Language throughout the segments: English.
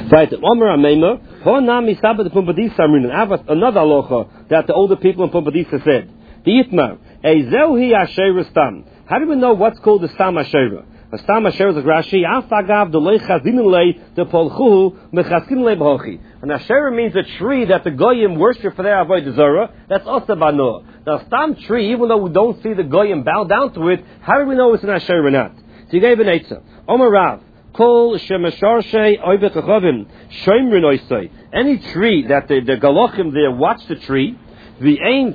Right, Omer Amema, Honami Sabbat Pumbadisa Amrin, another halacha that the older people in Pumbadisa said. The Yitmar, Ezeuhi Asher Stam. How do we know what's called the Stam Asher? A Stam Asher is like Rashi, Afagav the Leichazimile, the Polchuhu, Mechaskin Le Bhochi. An Asher means a tree that the Goyim worship for their Avodah Zarah. That's also Banoah. The Stam tree, even though we don't see the Goyim bow down to it, how do we know it's an Asher or not? So you gave an Eitzah. Omer Rav. Any tree that the Galachim there watch the tree, they're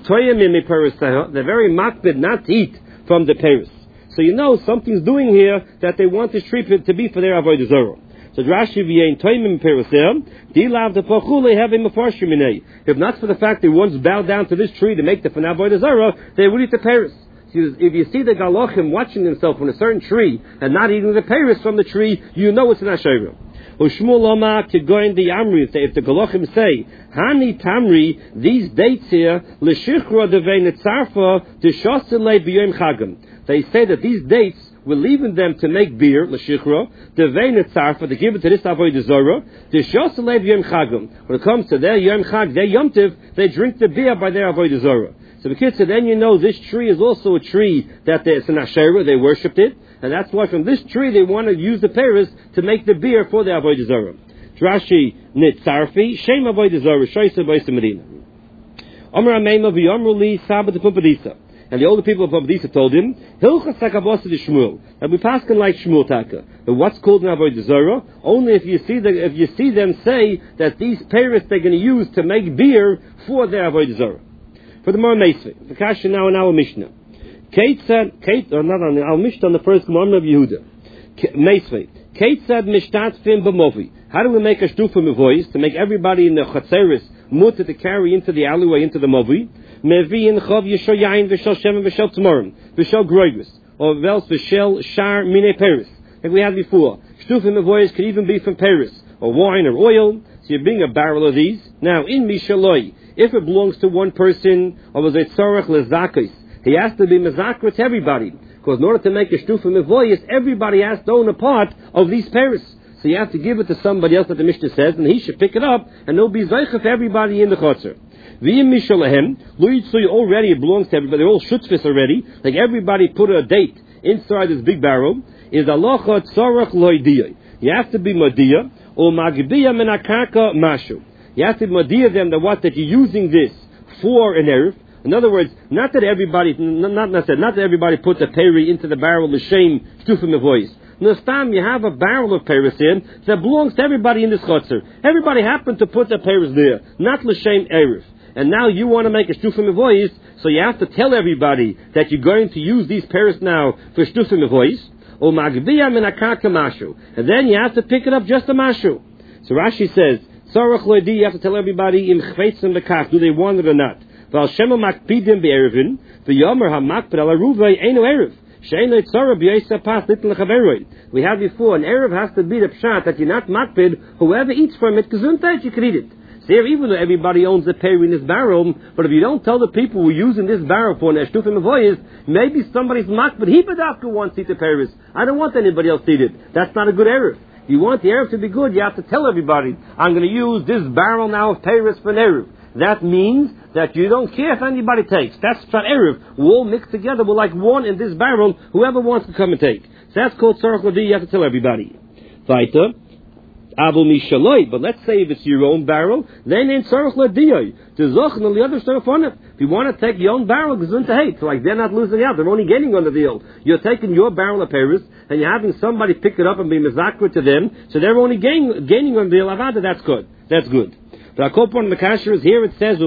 very makbid not to eat from the Paris. So you know something's doing here that they want this tree to be for their Avodah Zarah. So Rashi v'yein toimim perisem, dilav the pachule have him a farshimine. If not for the fact they once bowed down to this tree to make the Avodah Zarah, they would eat the Paris. If you see the Galachim watching themselves on a certain tree and not eating the Paris from the tree, you know it's an Asherah. Ushmul Omar to go in the Amri, if the Galachim say, Hani Tamri, these dates here, L'shichra devei netzarfa, d'shosele b'yom chagam. They say that these dates, we're leaving them to make beer, L'shichra, devei netzarfa, to give it to this Avodah Zarah, d'shosele b'yom chagam. When it comes to their Yom Chag, their Yom Tiv, they drink the beer by their Avodah Zarah. So the kids said, then you know this tree is also a tree that it's an Asherah, they worshipped it, and that's why from this tree they want to use the Paris to make the beer for the Avodah Zarah. Rashi Nitzarfi, Shem Avodah Zarah, Shoysa Boysa Medina. Omer Ameima v'yomruli Sabbat Pumbadisa. And the older people of Pumbadisa told him, Hilchas Sakavosa de Shmuel, that we paskin like Shmuel Taka. But what's called an Avodah Zarah? Only if you see them say that these Paris they're going to use to make beer for their Avodah Zarah. For the more Meisvei, the Kasha now in our Mishnah. Kate said, not on our Mishnah on the first Gemara of Yehuda. Meisvei. Kate said, Mishtat Fim B'movi. How do we make a shtufa mevois to make everybody in the Chatzeris mutter to carry into the alleyway, into the Movi? Mevi in Chav Yishol Yain V'shel Shem V'shel Tmorim V'shel Groigus or else V'shel Shar Mine Paris. Like we had before. Shtufa mevois could even be from Paris or wine or oil. So you bring a barrel of these. Now, in Mishaloi, if it belongs to one person, or was it tzorach lezakis, he has to be mezakra to everybody. Because in order to make a shtufa mevoyis, everybody has to own a part of these paris. So you have to give it to somebody else that the Mishnah says, and he should pick it up, and there'll be zeicha for everybody in the chotzer. V'im mishalahem, lo yitzui already, it belongs to everybody, they're all shutzfis already, like everybody put a date inside this big barrel, is alocha tzorach loidiyah. You have to be madiyah, or magbiya menakaka mashu. You have to madia them that you're using this for an erev. In other words, not that everybody put the peri into the barrel l'shem shtufa mevois. Nastam, you have a barrel of peris in that belongs to everybody in this chotzer. Everybody happened to put the peris there, not l'shem erev. And now you want to make a shtufa mevois, so you have to tell everybody that you're going to use these peris now for shtufa mevois. Or magbiya menakaka mashu, and then you have to pick it up just a mashu. So Rashi says, Sarach loidi, you have to tell everybody in chveitzim lekach, do they want it or not? Val shema makpidim be'erevin, v'yomer ha-makpid ala ruvei einu erev, she'einu tzara b'yesa pas litin lechaveroi. We had before, an erev has to be the pshat that you're not makpid, whoever eats from it, gesundheit, you can eat it. So here, even though everybody owns the peri in this barrel, but if you don't tell the people we're using this barrel for an eshtuf and avoyas, maybe somebody's makpid, he bedafka wants to eat the peris. I don't want anybody else to eat it. That's not a good erev. You want the erev to be good, you have to tell everybody, I'm going to use this barrel now of Paris for an erev. That means that you don't care if anybody takes. That's not erev. We're all mixed together. We're like one in this barrel. Whoever wants to come and take. So that's called tzarach l'di. You have to tell everybody. Weiter. Abu mishaloi. But let's say if it's your own barrel, then in tzarach l'di. To zoch and the other stuff on it. If you want to take your own barrel, gesund to hate. So like they're not losing out. They're only gaining on the deal. You're taking your barrel of Paris and you're having somebody pick it up and be mezakra to them. So they're only gaining on the deal. Avada, that's good. That's good. The Akopon Makasher is here, it says,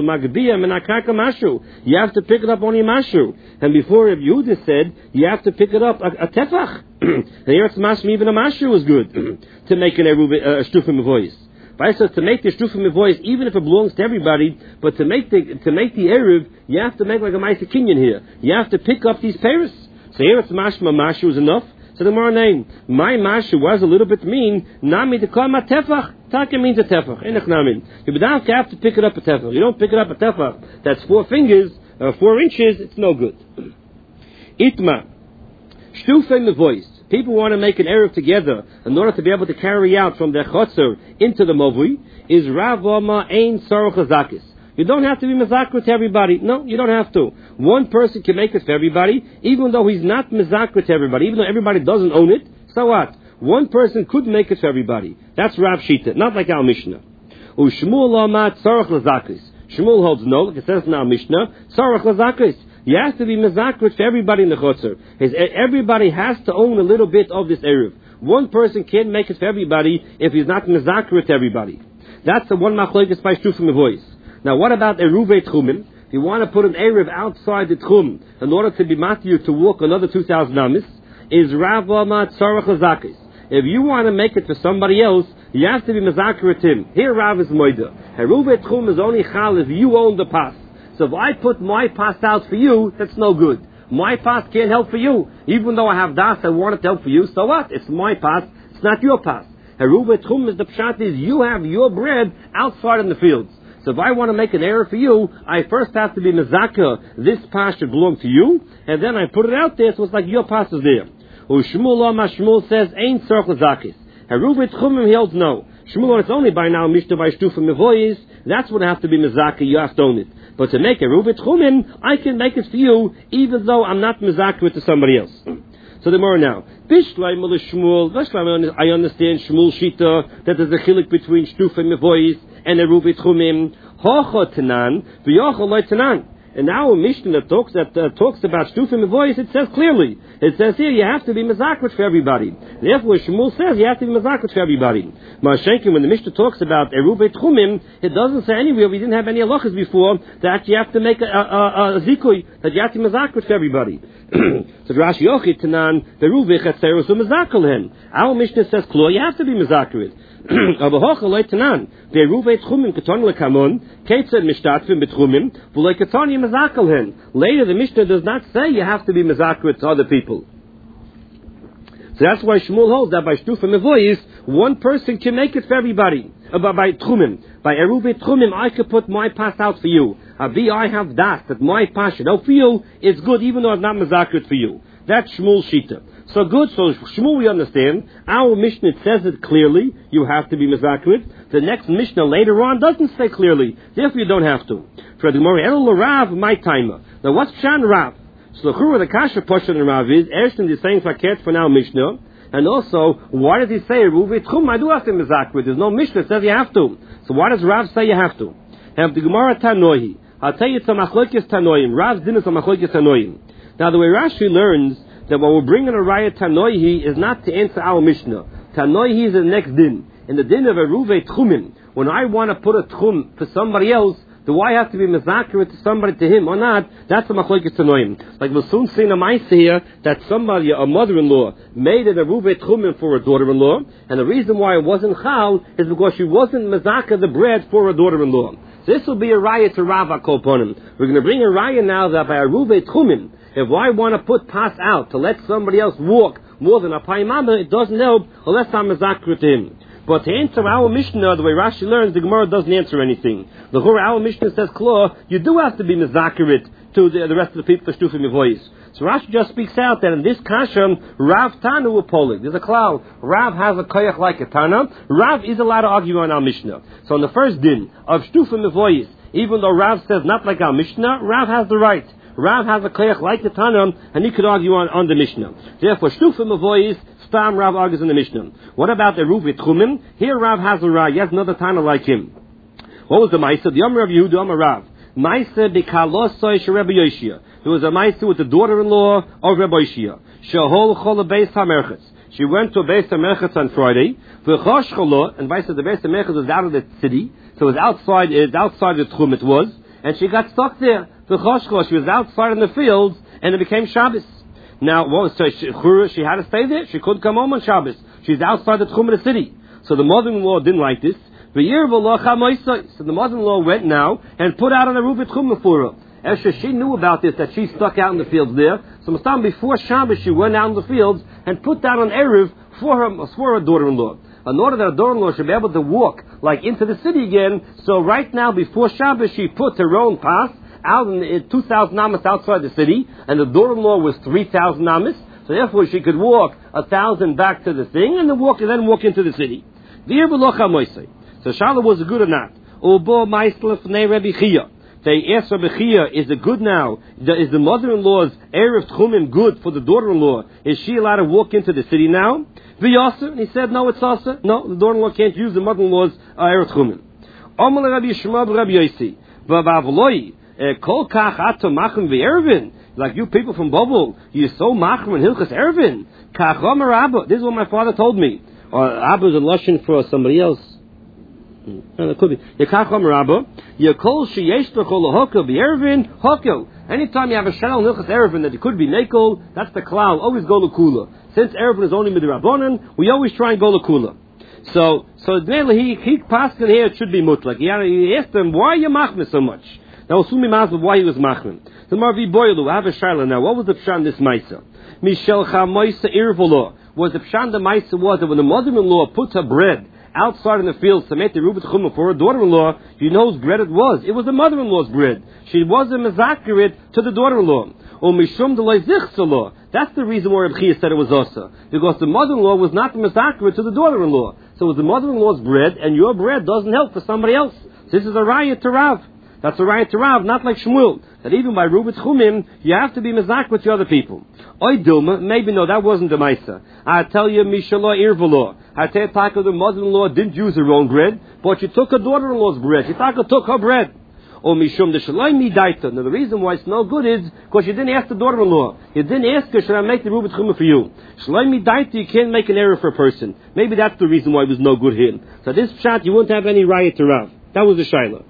you have to pick it up on your mashu. And before Reb Yehuda said, you have to pick it up a tefach. And here it's mashmi, even a mashu is good to make an shtufim voice. But I said to make the shtufim voice, even if it belongs to everybody, but to make the eruv, you have to make like a ma'aser kinyan here. You have to pick up these paris. So here it's mashma, mashu is enough. So the more name, my mashu was a little bit mean. Nami to call my tefach. Taka means a tefach. Enach namin. You have to pick it up a tefach. You don't pick it up a tefach. That's 4 fingers, 4 inches. It's no good. Itma, shtufe mevois. people want to make an Erev together in order to be able to carry out from their chotzer into the Movui, is Rav Oma Ein Tzarech Hazakis. You don't have to be mezakrit to everybody. No, you don't have to. One person can make it for everybody, even though he's not mezakrit to everybody, even though everybody doesn't own it. So what? One person could make it for everybody. That's Rav Shita, not like our Mishnah. U'Shmuel Amat Tzarech Lazakis. Shmuel holds no, like it says in our Mishnah, Tzarech Lazakis. You have to be mezakrit for everybody in the chotzer. Everybody has to own a little bit of this eruv. One person can't make it for everybody if he's not mezakrit to everybody. That's the one machlokes by Shtufim Mevois. Now, what about eruvei tchumim? If you want to put an eruv outside the tchum in order to be matiyur to walk another 2,000 amis, is Rav Oma Tzarech Lazakis. If you want to make it for somebody else, you have to be mezakrit him. Here Rav is moida. Eruvei tchum is only chal if you own the pas. So if I put my pas out for you, that's no good. My pas can't help for you. Even though I have das, I want it to help for you. So what? It's my pas. It's not your pas. Heruvei tchum is the pshat is you have your bread outside in the fields. So if I want to make an error for you, I first have to be mezakah. This pas should belong to you, and then I put it out there so it's like your pas is there. Shmuel says, Ein tzarech lazakis. Heruvei tchumim, he holds no. Shmuel, it's only by now Mishnah by Shtufim Mevois. That's what I have to be mezakah. You have to own it. But to make a Ruvit Chumin, I can make it for you, even though I'm not mezakah to somebody else. So the more now. Bishleim Shmuel, I understand Shmuel Shita, that there's a chilik between Shtufim Mevois and a Ruvit Chumim. Hocha Tanan, V'yocha Loi Tanan. And now a Mishnah that talks about Shtufim Mevois, it says clearly. It says here, you have to be mezakrit for everybody. Therefore, Shmuel says you have to be mezakrit for everybody. Ma'ashenkin, when the Mishnah talks about Eruvei Tchumim, it doesn't say anywhere, we didn't have any halachas before, that you have to make a zikui, that you have to be mezakrit for everybody. So Rashi Yochid Tanan, Beruvei Chatzeros u'mezakalhen. Our Mishnah says, Klo, you have to be mezakrit. Aber Hocha Loi Tanan, Beruvei Tchumim Keton Lekamon, Ketzed Mishtatvim Betchumim, V'loi Keton Yemezakalhen. Later, the Mishnah does not say you have to be mezakrit to other people. So that's why Shmuel holds that by Shtufim Mevois, one person can make it for everybody. By Tchumim. By Eruvei Tchumim, I could put my pas out for you. I have that my pas should help for you. It's good even though I'm not mezakrit for you. That's Shmuel Shita. So good, so Shmuel we understand. Our Mishnah says it clearly, you have to be mezakrit. The next Mishnah later on doesn't say clearly, therefore you don't have to. For the Gemara, El Rav, my timer. Now what's Pshan Rav? So the Kasha Pashan and Rav is, Ershton is saying Faket for now Mishnah, and also, why does he say, Ruvei Tchum, I do have to mezakrit? There's no Mishnah that says you have to. So why does Rav say you have to? Have the Gemara Tanohi. I'll tell you it's a machlokes Tanoim. Rav's din is a machlokes Tanoim. Now the way Rashi learns, that when we're bringing a raya Tanoihi is not to answer our Mishnah. Tanoihi is the next din. In the din of a Ruvei Tchumin, when I want to put a Tchum for somebody else, do I have to be mezakir to somebody, to him or not? That's a machlokes Tanoim. Like we'll soon see in a Maisa here, that somebody, a mother-in-law, made it a Ruvei Tchumin for a daughter-in-law, and the reason why it wasn't chal is because she wasn't mezakir the bread for a daughter-in-law. So this will be a raya to Rav HaKolponim. We're going to bring a raya now that by a Ruvei Tchumin, if I want to put pas out to let somebody else walk more than a paimama, it doesn't help unless I'm mezakir to him. But to answer our Mishnah, the way Rashi learns, the Gemara doesn't answer anything. The whole our Mishnah says, Klo, you do have to be mezakirit to the rest of the people for Shtufim Mevois. So Rashi just speaks out that in this Kasha, Rav Tanu Apolig. There's a cloud. Rav has a koyach like a Tana. Rav is allowed to argue on our Mishnah. So on the first din of Shtufim Mevois, even though Rav says not like our Mishnah, Rav has the right. Rav has a koyach like the Tana, and he could argue on the Mishnah. Therefore, Shtufim Mevois, Stam Rav argues in the Mishnah. What about the Ruvei Tchumim? Here Rav has a Rav. He has another Tana like him. What was the Maisa? The Yom Rav Yehuda, Yom Rav. Maisa b'kalosoi she Rebbe Yoshia. There was a Maisa with the daughter-in-law of Rebbe Yoshia. Shehol chol beis hamerchetz. She went to a beis hamerchetz on Friday. V'chosh cholo, and Maisa the beis hamerchetz was out of the city, so it was outside the Tchum it was, and she got stuck there. V'chosh cholo, she was outside in the fields, and it became Shabbos. Now, what was she had to stay there? She couldn't come home on Shabbos. She's outside the Tchum of the city. So the mother-in-law didn't like this. So the mother-in-law went now and put out on a Ruvei Tchum for her. She knew about this, that she stuck out in the fields there. So before Shabbos, she went out in the fields and put down an Erev for her daughter-in-law. In order that her daughter-in-law should be able to walk like into the city again, so right now before Shabbos, she put her own pass out in 2,000 amas outside the city, and the daughter-in-law was 3,000 amas. So therefore she could walk 1,000 back to the thing and then walk into the city. So Shala was it good or not? They asked Rabbi Chia, is it good now? Is the mother-in-law's Erev Tchumim good for the daughter-in-law? Is she allowed to walk into the city now? And he said, no, it's also. No, the daughter-in-law can't use the mother-in-law's Erev Tchumim. Like you people from Bobel, you're so machrim in Hilchas Erevin. This is what my father told me. Or Abba is a lashon for somebody else. That could be. Anytime you have a shal in Hilchas Erevin that it could be Nekol, that's the klal. Always go L'Kula. Since Erevin is only Midrabanan, we always try and go L'Kula. So he passed in here, it should be mutlak. He asked him, why are you machmir so much? Now, assume him asked why he was machmir. The Marvi Boilu, I have a shayla now. What was the pshan this maisa? Mishel chamoisa irvolo. Was the pshan the maisa was that when the mother-in-law put her bread outside in the fields to make the rubit chumah for her daughter-in-law, you know whose bread it was. It was the mother-in-law's bread. She wasn't mezakirit to the daughter-in-law. Or mishum delay zichsalo. That's the reason why Reb Chia said it was osa. Because the mother-in-law was not mezakirit to the daughter-in-law. So it was the mother-in-law's bread, and your bread doesn't help for somebody else. This is a raya to Rav. That's a raya to Rav, not like Shmuel. That even by Rubit Chumim, you have to be mezak with the other people. Oy Dilma, maybe no, that wasn't the Maisa. I tell you, Mishalah Irvalo. I tell you, the mother-in-law didn't use her own bread, but she took her daughter-in-law's bread. She took her bread. Or Mishum the Shalai Midaita. Now the reason why it's no good is because you didn't ask the daughter-in-law. You didn't ask her, should I make the Rubit Chumim for you? Shalai Midaita, you can't make an error for a person. Maybe that's the reason why it was no good here. So this shot, you wouldn't have any riot to Rav. That was the Shaila.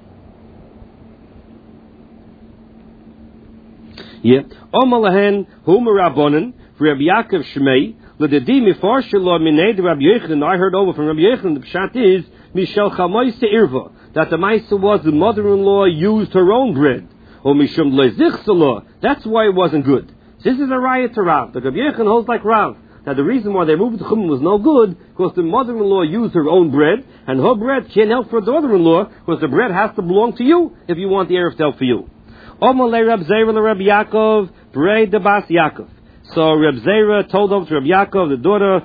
Yeah. Omalahen Humarabonen for Rabbi Yaakov Shmei Lededi Mifar Shelo Minei Rabbi Yochanan. I heard over from Rabbi Yochanan. The pshat is Mishel Chamois Irva, that the Maisa was the mother-in-law used her own bread. Or Mishum Lezichsala. That's why it wasn't good. This is a riot to Rav. The Rabbi Yochanan holds like Rav. Now the reason why they moved the Chumim was no good because the mother-in-law used her own bread, and her bread can't help for her daughter-in-law because the bread has to belong to you if you want the Erev to help for you. Omalei Reb Zera Reb Yaakov, Brei de Bas Yaakov. So Reb Zera told over to Reb Yaakov, the daughter,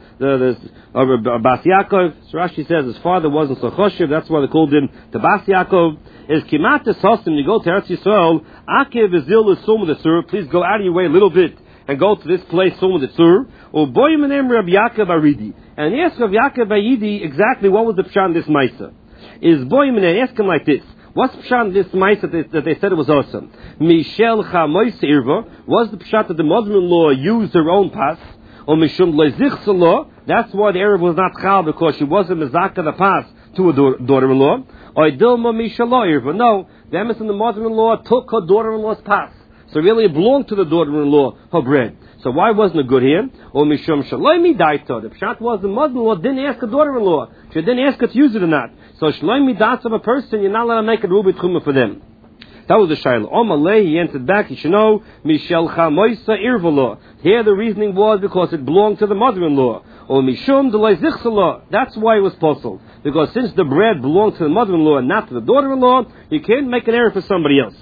Reb Bas Yaakov. So Rashi says his father wasn't so choshev, that's why they called him the Bas Yaakov. Is Kimat Hostim, you go to Eretz Yisrael, Akev Vizil Sum the Sur, please go out of your way a little bit and go to this place, Sum the Sur. Or Boyim and Reb Yaakov Aridi. And he asked Reb Yaakov Aridi exactly what was the pshan this Maisa. Is Boyim and ask him like this. What's the pshat this mice that they said it was awesome? Mishel chamois irva was the pshat that the mother-in-law used her own pas, or mishum lezichsalo. That's why the Erev was not chal because she wasn't mezaka the pas to her daughter-in-law. Or dilma mishalo irva. No, the Emerson, the mother-in-law took her daughter-in-law's pas, so really it belonged to the daughter-in-law her bread. So why wasn't it good here? Or mishum shaloi midaita. The pshat was the mother-in-law didn't ask her daughter-in-law. She didn't ask her to use it or not. So shaloi midas of a person, you're not allowed to make a rubit chumah for them. That was the shayla. Omalei, he answered back. You should know mishel chamoisa irvalo. Here the reasoning was because it belonged to the mother-in-law. Or mishum delay zichsala. That's why it was possible. Because since the bread belonged to the mother-in-law and not to the daughter-in-law, you can't make an error for somebody else.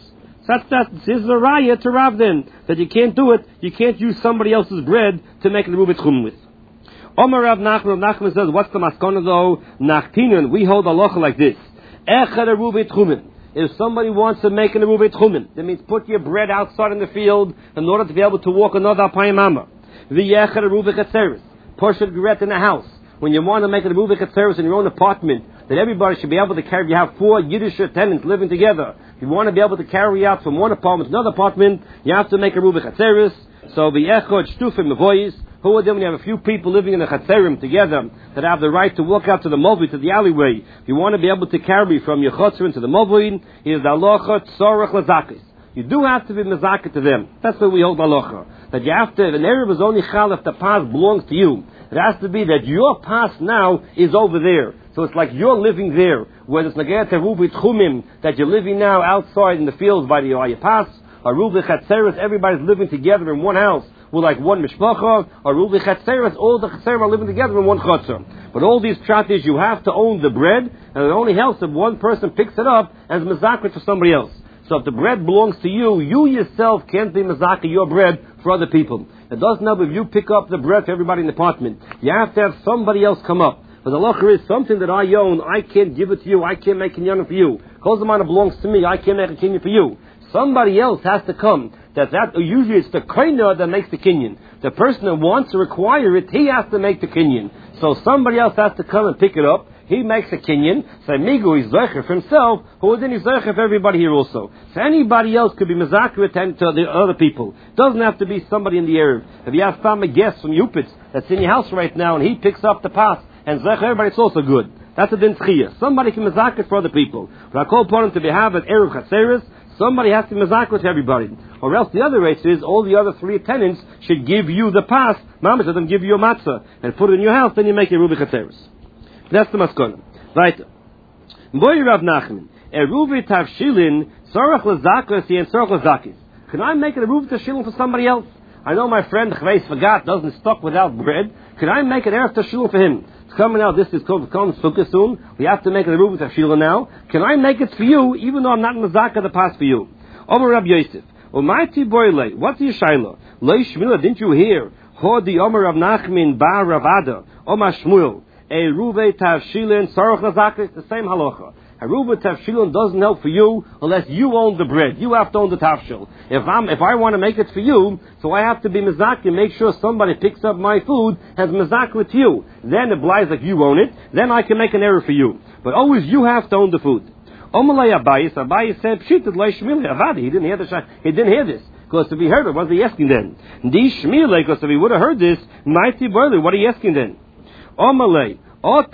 This is a raya to Rav then, that you can't do it, you can't use somebody else's bread to make the rubit chum with. Omar Rav Nachman says, what's the maskana though? Nachtinun, we hold halacha like this. Echad a rubit chumin. If somebody wants to make a rubit chumin, that means put your bread outside in the field in order to be able to walk another apayimama. V'yechad a rubit chatzeres. Push it gret in the house. When you want to make a rubit chatzeres in your own apartment, that everybody should be able to carry. You have 4 Yiddish tenants living together. If you want to be able to carry out from one apartment to another apartment, you have to make a rubik chatzeris. So the echod shtufim mevoyis. Who are them when you have a few people living in a chatzerim together that have the right to walk out to the movie, to the alleyway? If you want to be able to carry from your chatzerim to the movie, is the halacha tzorach lazakis. You do have to be mezakah to them. That's what we hold halacha. That you have to, if an Erev is only chal if the pas belongs to you. It has to be that your pas now is over there. So it's like you're living there. Whether it's Nagayat Rubi Tchumim, that you're living now outside in the fields by your pas, or Rubi Chatzeres, everybody's living together in one house with like one mishpacha, or Rubi Chatzeres, all the Chatzerim are living together in one chutzah. But all these pshat you have to own the bread, and it only helps if one person picks it up as mezakah for somebody else. So if the bread belongs to you, you yourself can't be mezakah your bread for other people. It doesn't help if you pick up the bread for everybody in the apartment. You have to have somebody else come up. But the halacha is something that I own, I can't give it to you, I can't make a kinyan for you. Kol Zman belongs to me, I can't make a kinyan for you. Somebody else has to come. That usually it's the koiner that makes the kinyan. The person that wants to require it, he has to make the kinyan. So somebody else has to come and pick it up. He makes a kinyan. So Migu is zecher for himself, who then is zecher for everybody here also. So anybody else could be mezaker to the other people. Doesn't have to be somebody in the Erev. If you have a guest from Yupitz that's in your house right now and he picks up the pas and zecher everybody, it's also good. That's a din tzchiyah. Somebody can mezaker for other people. But I call upon him to be have an Erev Chatzeres. Somebody has to be mezaker to everybody. Or else the other race is all the other three attendants should give you the pas. Mama should then give you a matzah and put it in your house, then you make a Rubi Chatzeres. That's the maskana. Right. Boy Rav Nachman. Eruvi tavshilin tzarech lezakas and tzarech lezakis. Can I make it a ruvi tavshilin for somebody else? I know my friend Chveis Fagat doesn't stuck without bread. Can I make it erev tavshilin for him? It's coming out. This is called sukkah soon. We have to make it a ruvi tavshilin now. Can I make it for you, even though I'm not mezaka the pas for you? Omer Rab Yosef. Umayti boyle. What's your shaila? Lei Shmila. Didn't you hear? Hodi Omer Rav Nachman bar Rav Ada. Omer Shmuel. A ruve tavshilin sarach lazaka. It's the same halacha. A ruve tavshilin doesn't help for you unless you own the bread. You have to own the tavshil. If I want to make it for you, so I have to be mezakah, make sure somebody picks up my food, has mezakah with you. Then it lies like you own it. Then I can make an error for you. But always you have to own the food. Omalei Abayis said, "Pshitat lo shmilei avadi." He didn't hear this. Because if he heard it, what was he asking then? Di shmilei, because if he would have heard this, mighty brother, what are you asking then? Omalei, Otto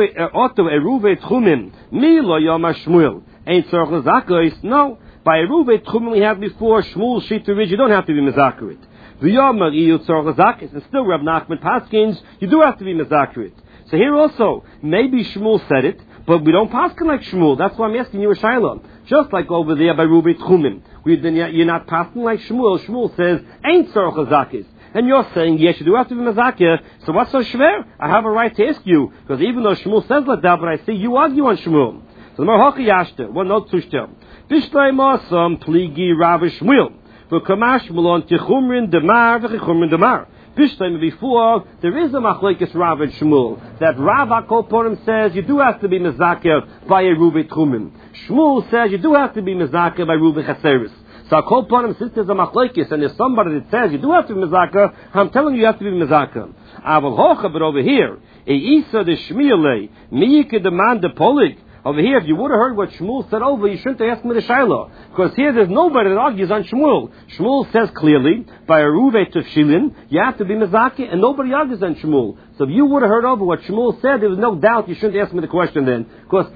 eruve tchumim, mi lo yoma Shmuel. Ain't tzarech lezakos. No, by eruve tchumim we had before Shmuel shita you don't have to be mezakerit. V'yomar iyu tzarech lezakos, and still Rab Nachman Paskins, you do have to be mezakerit. So here also, maybe Shmuel said it, but we don't paskin like Shmuel. That's why I'm asking you a shaila. Just like over there by Rubi Tchumim, you're not paskin like Shmuel. Shmuel says ain't tzarech lezakos. And you're saying, yes, you do have to be mezakeh, so what's so shver? I have a right to ask you, because even though Shmuel says like that, but I see you argue on Shmuel. So the Marhaki Yashta, one note to shtel. Bishlei Mosam, Pligi Rav Shmuel. V'kamash Mulon Tichumrin Demar, V'chichumrin Demar. Bishlei, before, there is a machlekes Rav and Shmuel, that Rav HaKoponim says, you do have to be mezakeh by a Ruvi Tchumim. Shmuel says, you do have to be mezakeh by Ruvi Chaseris. So I call upon him, since there's a machlekes, and there's somebody that says you do have to be mezakah, I'm telling you you have to be mezakah. Aval hocha, but over here, Isa de Shmiele, Miyike demand the polig. Over here, if you would have heard what Shmuel said over, you shouldn't have asked me the Shiloh. Because here there's nobody that argues on Shmuel. Shmuel says clearly, by a ruve tefshilin, you have to be mezakeh, and nobody argues on Shmuel. So if you would have heard over what Shmuel said, there was no doubt you shouldn't ask me the question then. Because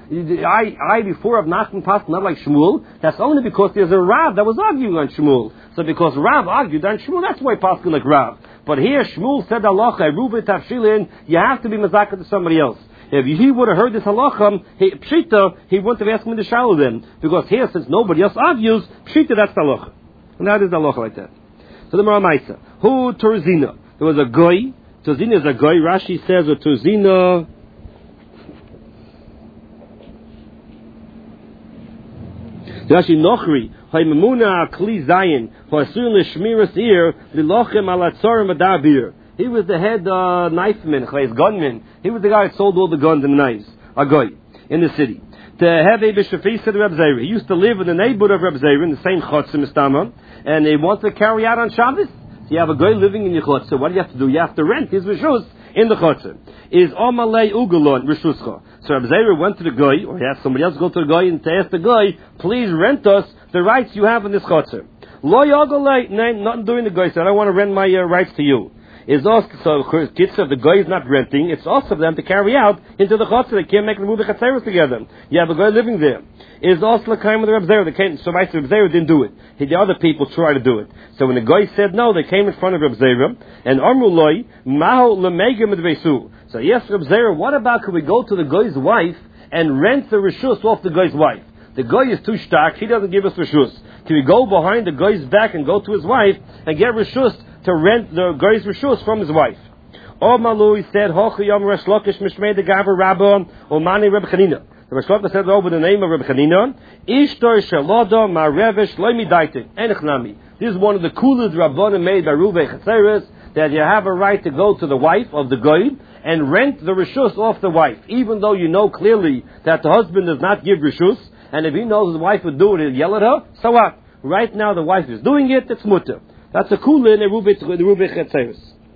I before have Nachman passed not like Shmuel, that's only because there's a Rav that was arguing on Shmuel. So because Rav argued on Shmuel, that's why passed like Rav. But here Shmuel said halacha, ruve tefshilin, you have to be mezakeh to somebody else. If he would have heard this halacha, pshita, he wouldn't have asked me the shallow then. Because here, since nobody else argues, pshita, that's the halacha. And that is the halacha like that. So the Maramaisa. Who Turzina? There was a goy. Turzina is a goy. Rashi says, or Turzina. Rashi Nochri. Haimamuna Kli Zayin. Hasun Lishmiras Ir. Lilochem Alatzorim Adabir. He was the head knifeman, gunman. He was the guy that sold all the guns and knives. A guy in the city. To have a bishafis to the Reb Zera. He used to live in the neighborhood of Reb Zera, in the same chutz in Mistama, and he wanted to carry out on Shabbos. So you have a guy living in your chutz. So what do you have to do? You have to rent his rishus in the chutz. Is Omalei Ugalon Rishuscha. So Reb Zera went to the guy, or he asked somebody else to go to the guy and to ask the guy, please rent us the rights you have in this chutz. Lo Yagalei, nothing doing the guy said, I don't want to rent my rights to you. Is also, so kids of the guy is not renting, it's also for them to carry out into the chutzah. They can't make the movie chatzeros together. You have a guy living there. Is also the kind of the Reb Zera. They came, so Reb Zera didn't do it. The other people tried to do it. So when the guy said no, they came in front of Reb Zera, and Amruloi, Maho Lemegim Advesu. So yes, Reb Zera, what about could we go to the guy's wife and rent the rishus off the guy's wife? The guy is too stark, he doesn't give us rishus. Can we go behind the guy's back and go to his wife and get rishus to rent the guy's rishus from his wife? Or Malui said, Hochi Yom Resh Lakish Mishmei de Gavar Rabba Omani Reb Chanina. The Resh Lakish said over the name of Reb Chanina, Ishtor Shalada Marevish Loimi Daitin Enechnami. This is one of the coolest Rabbanim made by Ruvei Chatzeres. that you have a right to go to the wife of the goy and rent the reshus off the wife, even though you know clearly that the husband does not give reshus, and if he knows his wife would do it, he'll yell at her, so what? Right now the wife is doing it, it's mutter. That's a kula in the Rubei Chetzeres.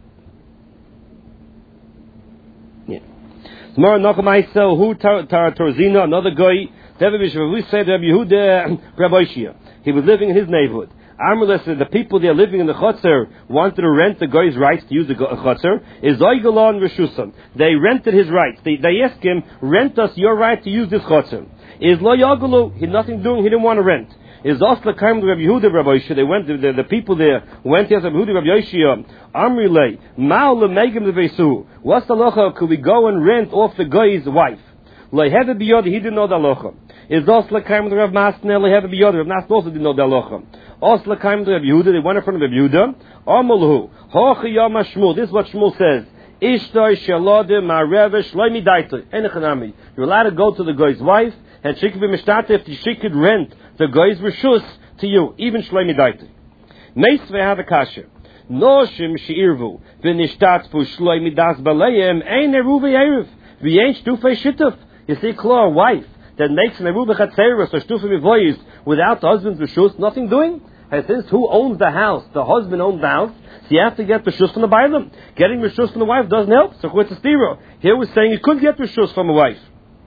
Yeah. Tomorrow, Nochamaisel, who Torzina, another guy, we said Rabbi Yehuda Rabbi Shia. He was living in his neighborhood. Amrullah said the people there living in the Chotzer wanted to rent the guy's rights to use the Chotzer. Is Zoigalon Reshusam. They rented his rights. They asked him, rent us your right to use this Chotzer. Is Lo Yagalu, he had nothing doing, he didn't want to rent. Is Osla Kaim to Rabbi Yehuda Rabbi Shia. They went, the people there went to Rabbi Yehuda Rabbi Shia. Amrullah, Ma'al Megim Levesu. What's the locha? Could we go and rent off the guy's wife? He didn't know the halacha. Is Osla Kaim to Rav Masneh Lehev Biyod? Rav Masneh also didn't know the halacha. Osla Kaim to Rabbi Yehuda. They went in front of Rabbi Yehuda. Amalhu Hochi Yama Shmuel. This is what Shmuel says. Ishtar Shalode Ma'arev Shloimi Daito. Enechanami. You're allowed to go to the guy's wife, and she could be mishtatef. She could rent the guy's reshus to you, even Shloimi Daito. Meisve have a kasha. Noshim sheirvu v'nishtatfu Shloimi das baleim ein eruvi erev v'yein shtufei shituf. You see, Klar, wife that makes an eruvi chatzeres or shtufei mivoyis without the husband's reshus, nothing doing. And since who owns the house? The husband owns the house. So you have to get reshus from the bailam. Getting reshus from the wife doesn't help. So it's a stira. Here we're saying you could get reshus from a wife.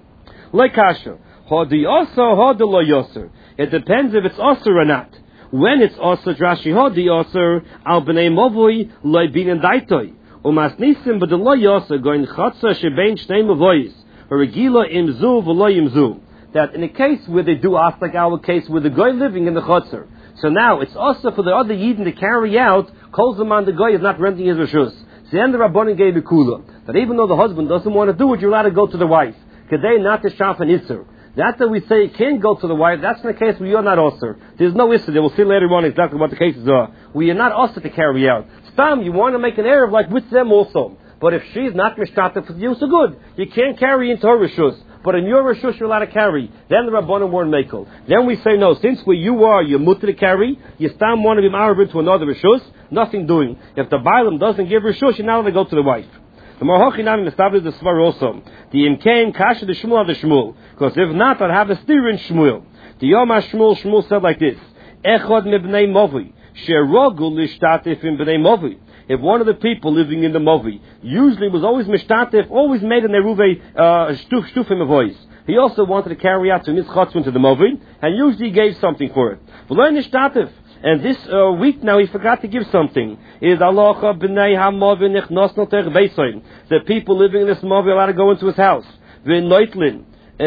Like kasha. Hadi also, hadi lo yoser. It depends if it's osir or not. When it's osir, Rashi hadi osir, al b'nei movoi, loy bin daitoi. Umas nisim b'de lo yoser, goin chatsa shebein shnei mavois. Regila imzu v'lo imzu. That in a case where they do ask, like our case, where the guy living in the chutzner. So now it's also for the other yidden to carry out, calls them on the guy is not renting his reshus. So then the Rabbanan gave the kula that even though the husband doesn't want to do it, you're allowed to go to the wife. Kedei not to shaf an isser. That we say you can't go to the wife, that's in the case where you're not osir. There's no isser. We'll see later on exactly what the cases are. Where you're not osir to carry out. Stam, you want to make an Erev like with them also. But if she's not mishtatef with you, so good. You can't carry into her reshus. But in your reshus, you're allowed to carry. Then the Rabbanim weren't makel. Then we say, no, since where you are, you're mutter to carry, you stam want to be married to another reshus, nothing doing. If the bailam doesn't give reshus, you're not allowed to go to the wife. The Marhochinam established the svar also. The imkaim kasha the Shmuel of the Shmuel. Because if not, I'd have a steer in Shmuel. The Yom Shmuel said like this. Echod mibnei movi. Sherogul lishtatef in bnei movi. If one of the people living in the movi usually was always mishtatef, always made an eruve shtufim voice. He also wanted to carry out to mischatzun to the movi, and usually gave something for it. V'lo nishtatef. And this week now he forgot to give something. Is Alocha b'nei ha-movi nichnosno tech beisoin. The people living in this movi are allowed to go into his house. V'in noitlin.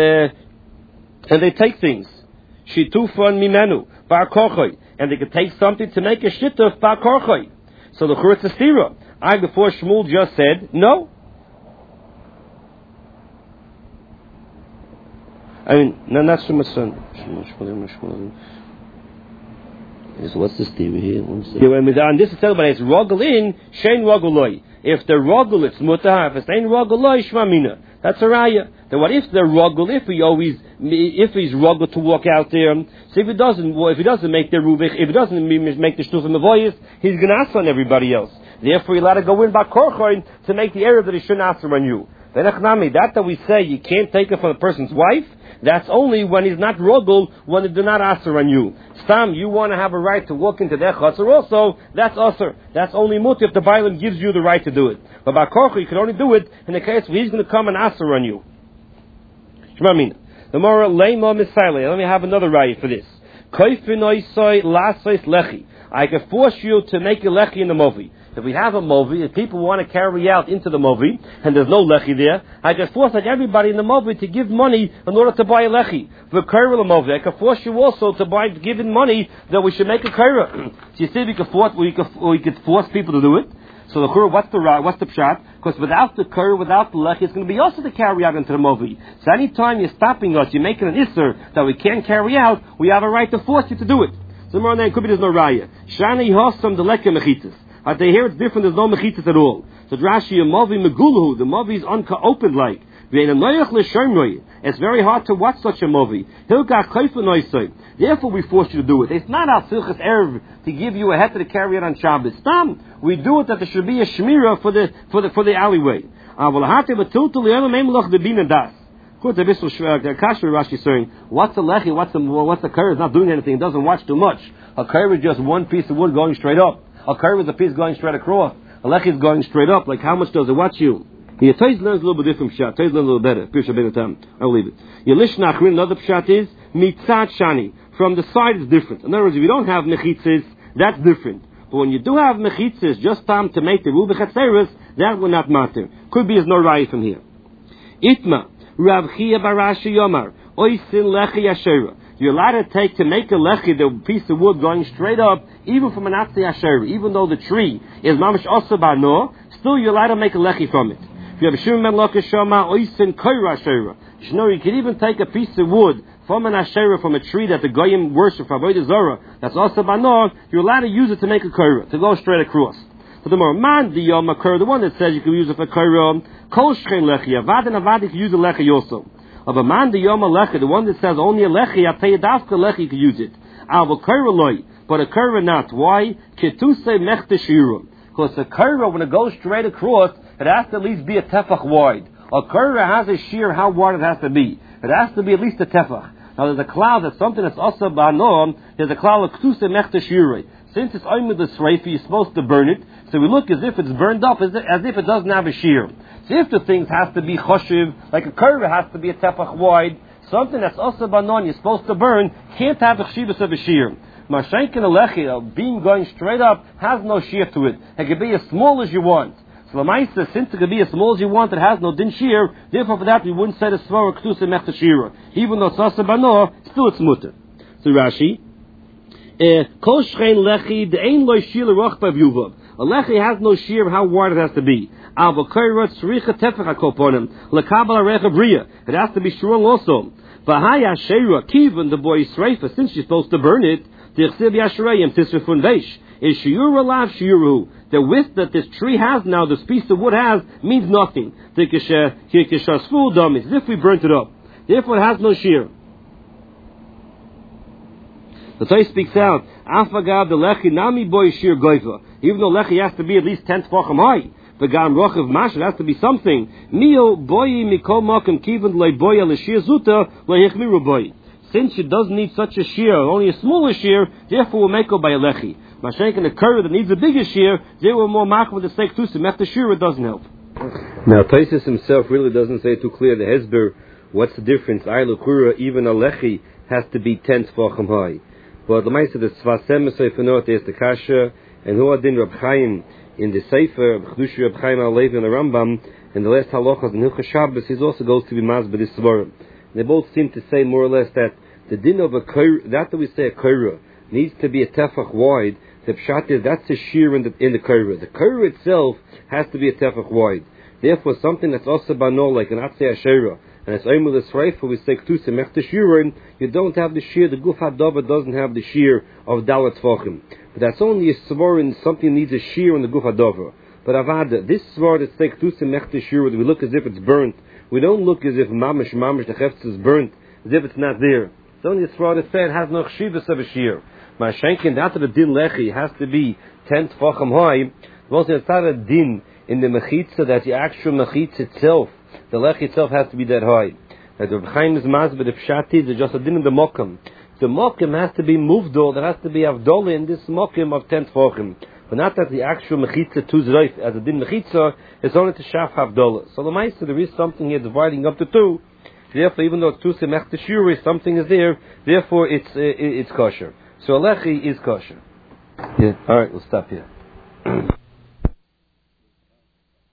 And they take things. Shitufan mimenu. Bar korchoi. And they could take something to make a shituf bar korchoi. So the Churitz Estira. Before Shmuel just said, no. I mean, no, not so much son. What's the theory here? And this is telling about it's rogel in, shein rogel loy. If the rogel, it's mutah. If it's ain't rogel loy, shmamina. That's a raya. Then what if the rogel? If he's rogel to walk out there, so if he doesn't make the ruvich, if he doesn't make the shtuf in the voice, he's going to ask on everybody else. Therefore, you're allowed to go in by korchoin to make the error that he shouldn't ask on you. That we say you can't take it from the person's wife, that's only when he's not rogel, when they do not answer on you. Stam, you want to have a right to walk into their chutzner also, that's usher. That's only mut if the bailam gives you the right to do it. But by korcha, you can only do it in the case where he's going to come and answer on you. Shmamina. The more leima misayle. Let me have another right for this. Koifinoisoi lasois lechi. I can force you to make a lechi in the movi. If we have a movi, if people want to carry out into the movi, and there's no lechi there, I can force like everybody in the movi to give money in order to buy a lechi. For kaira movi, I can force you also to give in money that we should make a kaira. So you see, we could force people to do it. So the kaira, what's the pshat? Because without the kaira, without the lechi, it's going to be also to carry out into the movi. So anytime you're stopping us, you're making an isser that we can't carry out, we have a right to force you to do it. So more than could be there's no raya. Shani hosam the lekha mechitas. They hear it's different, there's no mechitas at all. So Rashi, a movi megulhu, the movi is opened like. It's very hard to watch such a movie. Therefore we force you to do it. It's not our Silchas Erev to give you a heter to carry it on Shabbos. We do it that there should be a shmira for the alleyway. Rashi is saying, what's the lechi? What's the curve? It's not doing anything. It doesn't watch too much. A curve is just one piece of wood going straight up. A curve is a piece going straight across. A lechi is going straight up. Like how much does it watch you? Here, Toys learns a little bit different pshat. Toys learns a little better. I'll leave it. Yelish Nachrin, another pshat is mitzad shani. From the side is different. In other words, if you don't have mechitzes, that's different. But when you do have mechitzes, just time to make the ruba chatzeres, that will not matter. Could be as no right from here. Itma Rav Chia Barashi Yomar Oisin Lechi Asherah. You're allowed to make a lechi, the piece of wood going straight up, even from an atzi asherah, even though the tree is mamish osa bano, still you're allowed to make a lechi from it. If you have a shum men loka shama oisin koira asherah, you can even take a piece of wood from an asherah, from a tree that the goyim worship for avodah zarah, that's osa bano, you're allowed to use it to make a koira, to go straight across. So the more man the makar, the one that says you can use it for koira, kol shchein lechi, avad and avad you can use a lechi also. Of a man the yom lechi, the one that says only a lechi, atayadavka lechi, you can use it. But a kurva not. Why? Ketuse mechte shirum. Because a kurva, when it goes straight across, it has to at least be a tefach wide. A kurva has a shear how wide it has to be. It has to be at least a tefach. Now there's a cloud that's something that's also banom. There's a cloud of ketuse mechte shirum. Since it's oimid the sreifa, you're supposed to burn it. So we look as if it's burned up, as if it doesn't have a shear. So if the things has to be choshev, like a curve has to be a tefach wide, something that's also banon you're supposed to burn, can't have the chshivas of a shear. Mashenkin alechi, being going straight up, has no shear to it. It can be as small as you want. So Lamaisa, since it can be as small as you want, it has no din shear, therefore for that we wouldn't say the svara k'tusa mechta shira. Even though it's also banon, still it's mutter. So Rashi, kol shchein lechi, the ein lo shir l'roch b'yuvav. A lechi has no shear of how wide it has to be. It has to be strong also. Kivan the boy Sreifa, since you're supposed to burn it, is shiur alav shiuru. The width that this tree has now, this piece of wood has, means nothing. It's as if we burnt it up. Therefore it has no shear. The Torah speaks out, Afagav the lechi nami boy shir goiva. Even though lechi has to be at least 10 tefachim high, the gam rochav mash, it has to be something. Mio boy mikol makom kivan loy boya l'shir zuta loyichmiru boy. Since it doesn't need such a shear, only a smaller shear, therefore we'll make it by a lechi. Mashenk in the curve that needs a bigger shear, they were more marked with the sake too, so the shear it doesn't help. Now Taisus himself really doesn't say too clear the hezber. What's the difference? Aylukura, even a lechi has to be 10 tefachim high. But the Meister the Tzvasem Seifanot is the Kasha, and who adin Rab Chaim in the Sefer Chdush Rab Chaim Alevi and the Rambam in the last halachas in Hilchos Shabbos, he also goes to be mazbeh this svarim. They both seem to say more or less that the din of a koira, that we say a koira, needs to be a tefach wide. The pshat is that's a shear in the koira. The koira itself has to be a tefach wide. Therefore, something that's also banal like an atzei asherah, and it's oimul esreifa, we say k'tusa mechta shirin, you don't have the shear, the guf hadava doesn't have the shear of dalat tvachim. But that's only a svarin, something needs a shear on the guf hadava. But avada, this svar that say k'tusa mechta shirin, we look as if it's burnt. We don't look as if mamish, the chefetz is burnt, as if it's not there. It's only a svar that said it has no chshivas of a shear. Mashenkin, that of the din lechi has to be 10 tvachim high. Also, it's not a din in the mechitza that the actual mechitza itself, the lechi itself has to be that high. The Reb Chaim is mazbeh, but the pshat is just a din in the mokum. The mokum has to be moved, there has to be avdolah in this mokum of 10 tefachim. But not that the actual mechitza tuz reif, as a din mechitza, is only to shaf avdolah. So the ma'aser, there is something here dividing up to two. Therefore, even though it's two semech teshuri, something is there, therefore it's kosher. So a lechi is kosher. Yeah. Alright, we'll stop here.